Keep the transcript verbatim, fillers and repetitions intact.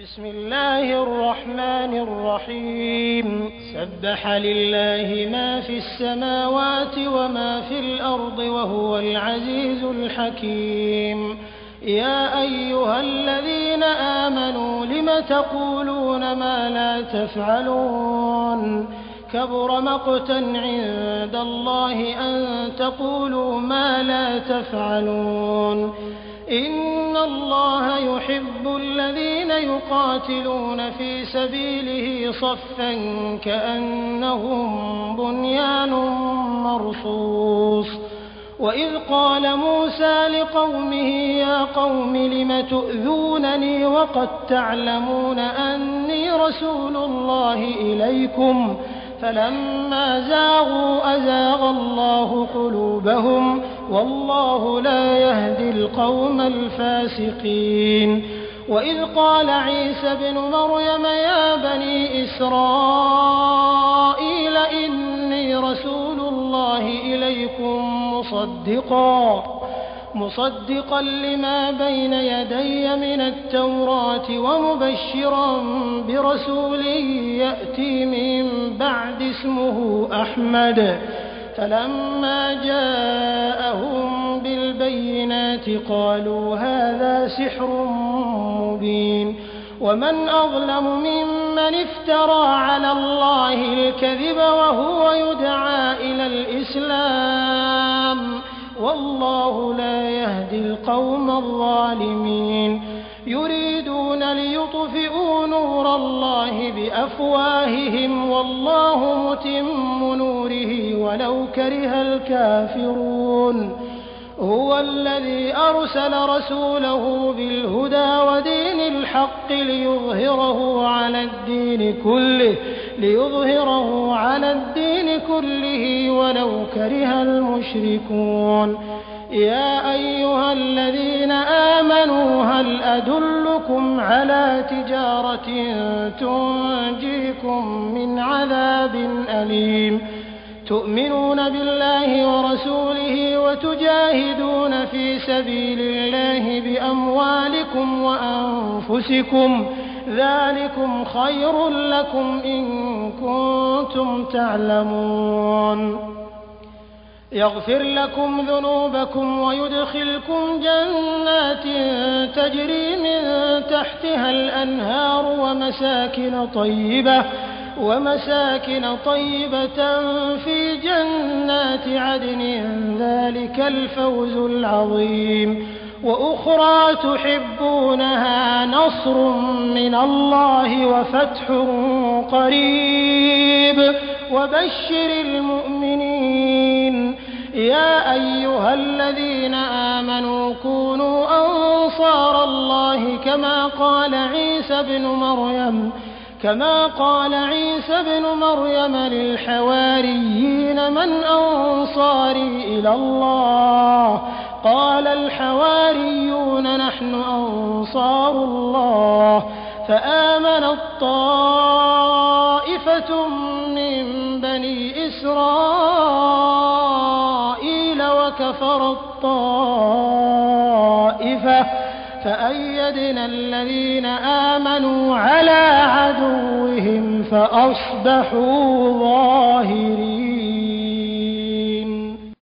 بسم الله الرحمن الرحيم سبح لله ما في السماوات وما في الأرض وهو العزيز الحكيم يا أيها الذين آمنوا لم تقولون ما لا تفعلون كبر مقتا عند الله أن تقولوا ما لا تفعلون إن الله يحب الذين يقاتلون في سبيله صفا كأنهم بنيان مرصوص وإذ قال موسى لقومه يا قوم لم تؤذونني وقد تعلمون أني رسول الله إليكم فلما زاغوا أزاغ الله قلوبهم والله لا يهدي القوم الفاسقين وإذ قال عيسى ابن مريم يا بني إسرائيل إني رسول الله إليكم مصدقا مصدقا لما بين يدي من التوراة ومبشرا برسول يأتي من بعد اسمه أحمد فلما جاءهم بالبينات قالوا هذا سحر مبين ومن أظلم ممن افترى على الله الكذب وهو يدعى إلى الإسلام والله لا يهدي القوم الظالمين يريدون ليطفئوا نور الله بأفواههم والله متم نوره ولو كره الكافرون هو الذي أرسل رسوله بالهدى ودين الحق ليظهره على الدين كله ليظهره على الدين كله ولو كره المشركون يا أيها الذين آمنوا هل أدلكم على تجارة تنجيكم من عذاب أليم تؤمنون بالله ورسوله وتجاهدون في سبيل الله بأموالكم وأنفسكم ذلكم خير لكم إن كنتم تعلمون يغفر لكم ذنوبكم ويدخلكم جنات تجري من تحتها الأنهار ومساكن طيبة ومساكن طيبة في جنات عدن ذلك الفوز العظيم وأخرى تحبونها نصر من الله وفتح قريب وبشر المؤمنين يا أيها الذين آمنوا كونوا أنصار الله كما قال عيسى بن مريم كما قال عيسى بن مريم للحواريين من أنصاري إلى الله قال الحواريون نحن أنصار الله فآمنت طائفة من بني إسرائيل وكفرت طائفة فأيدنا الذين آمنوا على عدوهم فأصبحوا ظاهرين.